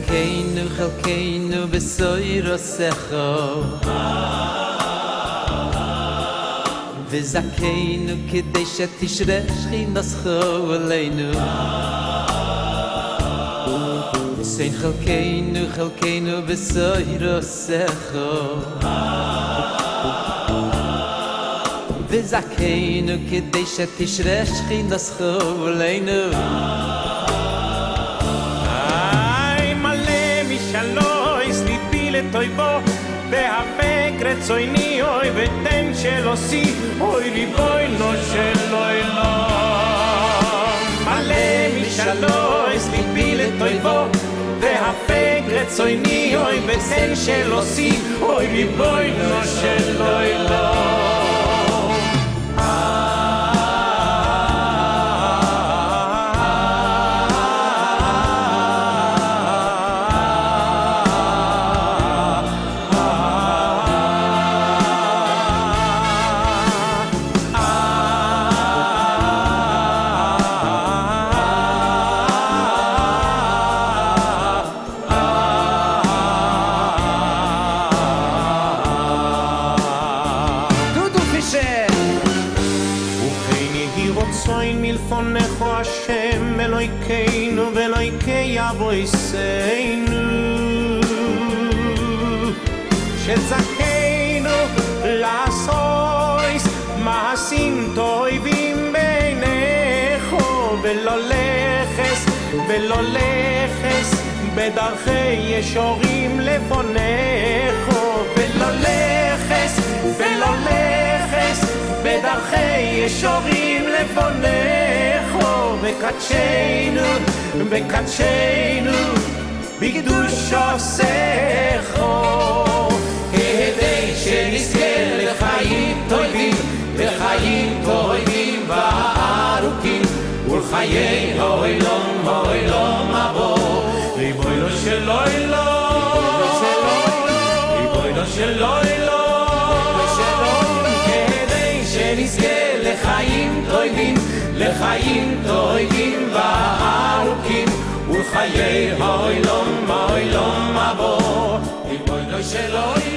חלקנו בסוירוסך וזכנו כדי שתשרה שכינתך עלינו סיין חלקנו בסוירוסך וזכנו כדי שתשרה שכינתך עלינו toivo ve hape kretsoni oi veten shelo si oi liboy no shelo ilo ale mi shalo es libile toivo ve hape kretsoni oi veten shelo si oi liboy no shelo ilo מלפונך השם אלוהינו ואלוהיקי אבוינו שזכינו לעשות מעשים טובים בעיניך ולא לחס בדרכי ישורים לפונך ולא לחס בדרכי ישורים לפונך וקדשנו בקדוש עושך כדי שנזכה לחיים טובים וארוכים ולחיי העולם הבא ריבונו של עולם שנזכה לחיים טובים וארוכים ולחיי העולם הבא ריבונו של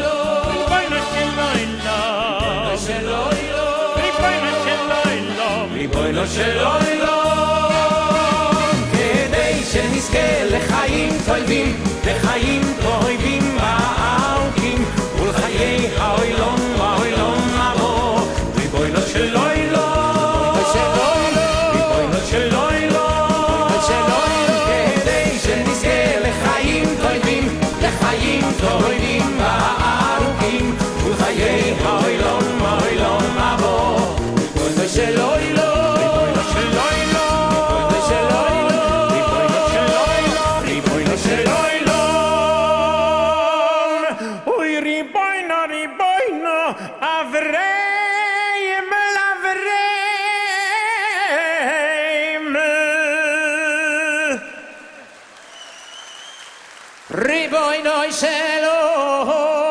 עולם כדי שנזכה לחיים טובים וארוכים ולחיי העולם הבא ריבונו של עולם טובים וארוכים ולחיי העולם הבא ריבונו של עולם ריבונו של עולם אוי ריבונו אברהם ריבונו של עולם